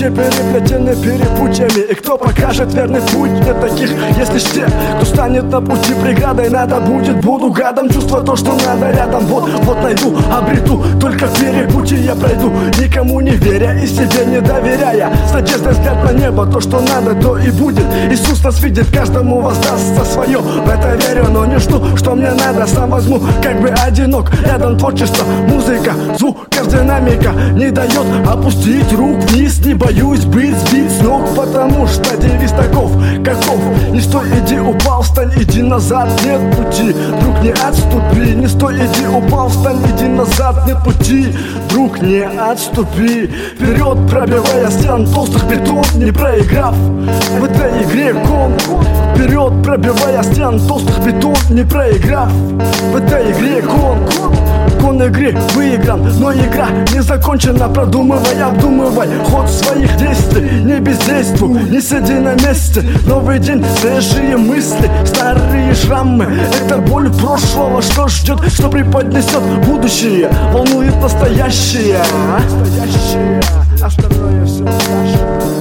Пути переплетены перепутьями, и кто покажет верный путь? Нет таких, есть лишь те, кто станет на пути преградой. Надо будет, буду гадом, чувство то, что надо рядом. Вот найду, обрету, только перепутье я пройду, никому не веря и себе не доверяя. С надеждой взгляд на небо, то, что надо, то и будет. Иисус нас видит, каждому воздастся свое. В это верю, но не жду, что мне надо, сам возьму, как бы одинок. Рядом творчество, музыка, звук, каждая динамика не дает опустить рук вниз. Не боюсь быть сбит с ног, потому что девиз таков, каков. Не стой, иди, упал, встань, иди назад, нет пути, друг, не отступи. Не стой, иди, упал, встань, иди назад, нет пути, друг, не отступи. Вперед, пробивая стен толстых бетон, не проиграв в этой игре кон. Вперед, пробивая стен толстых бетон, не проиграв в этой игре кон. Кон игры выигран, но игра не закончена. Продумывай, обдумывай ход своих действий. Не бездействуй, не сиди на месте. Новый день, свежие мысли, старые шрамы. Это боль прошлого, что ждет, что преподнесет будущее. Волнует настоящее, остальное все дальше.